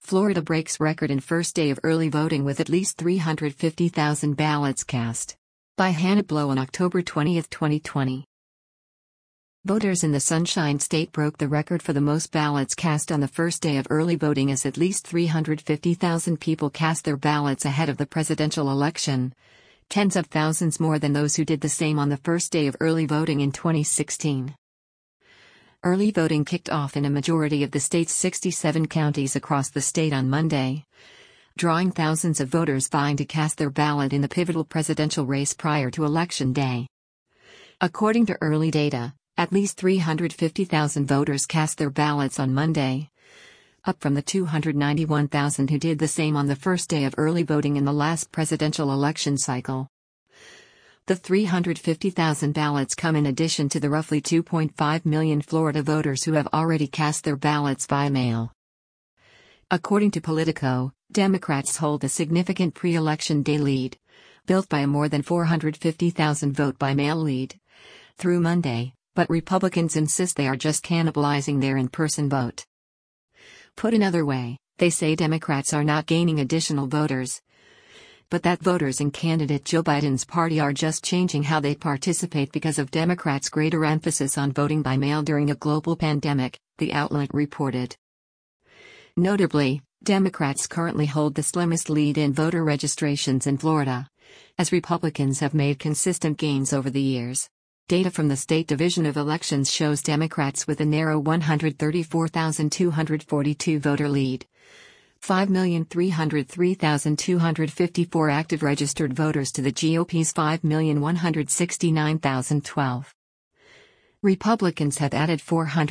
Florida breaks record in first day of early voting with at least 350,000 ballots cast. By Hannah Blow on October 20, 2020. Voters in the Sunshine State broke the record for the most ballots cast on the first day of early voting as at least 350,000 people cast their ballots ahead of the presidential election, tens of thousands more than those who did the same on the first day of early voting in 2016. Early voting kicked off in a majority of the state's 67 counties across the state on Monday, drawing thousands of voters vying to cast their ballot in the pivotal presidential race prior to Election Day. According to early data, at least 350,000 voters cast their ballots on Monday, up from the 291,000 who did the same on the first day of early voting in the last presidential election cycle. The 350,000 ballots come in addition to the roughly 2.5 million Florida voters who have already cast their ballots by mail. According to Politico, Democrats hold a significant pre-election day lead, built by a more than 450,000 vote-by-mail lead, through Monday, but Republicans insist they are just cannibalizing their in-person vote. Put another way, they say Democrats are not gaining additional voters, but that voters in candidate Joe Biden's party are just changing how they participate because of Democrats' greater emphasis on voting by mail during a global pandemic, the outlet reported. Notably, Democrats currently hold the slimmest lead in voter registrations in Florida, as Republicans have made consistent gains over the years. Data from the State Division of Elections shows Democrats with a narrow 134,242 voter lead. 5,303,254 active registered voters to the GOP's 5,169,012. Republicans have added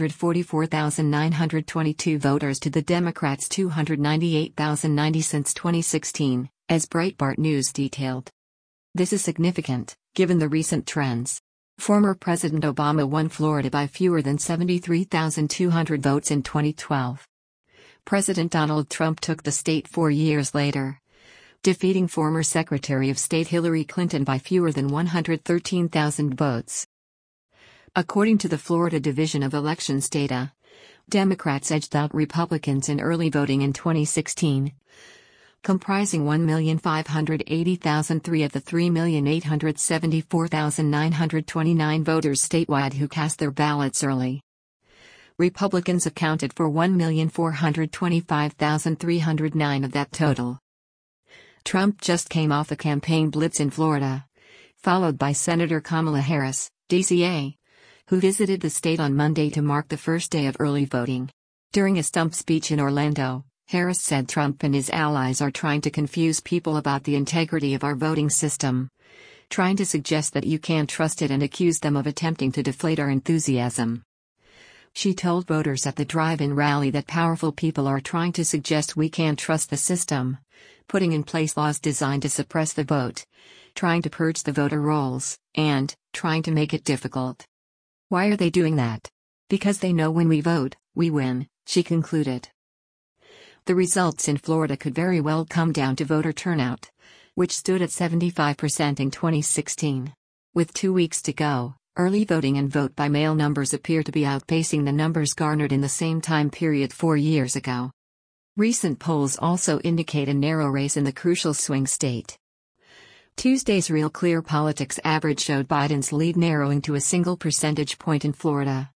444,922 voters to the Democrats' 298,090 since 2016, as Breitbart News detailed. This is significant, given the recent trends. Former President Obama won Florida by fewer than 73,200 votes in 2012. President Donald Trump took the state 4 years later, defeating former Secretary of State Hillary Clinton by fewer than 113,000 votes. According to the Florida Division of Elections data, Democrats edged out Republicans in early voting in 2016, comprising 1,580,003 of the 3,874,929 voters statewide who cast their ballots early. Republicans accounted for 1,425,309 of that total. Trump just came off a campaign blitz in Florida, followed by Senator Kamala Harris, DCA, who visited the state on Monday to mark the first day of early voting. During a stump speech in Orlando, Harris said Trump and his allies are trying to confuse people about the integrity of our voting system, trying to suggest that you can't trust it, and accused them of attempting to deflate our enthusiasm. She told voters at the drive-in rally that powerful people are trying to suggest we can't trust the system, putting in place laws designed to suppress the vote, trying to purge the voter rolls, and trying to make it difficult. Why are they doing that? Because they know when we vote, we win, she concluded. The results in Florida could very well come down to voter turnout, which stood at 75% in 2016. With 2 weeks to go, early voting and vote-by-mail numbers appear to be outpacing the numbers garnered in the same time period 4 years ago. Recent polls also indicate a narrow race in the crucial swing state. Tuesday's Real Clear Politics average showed Biden's lead narrowing to a single percentage point in Florida,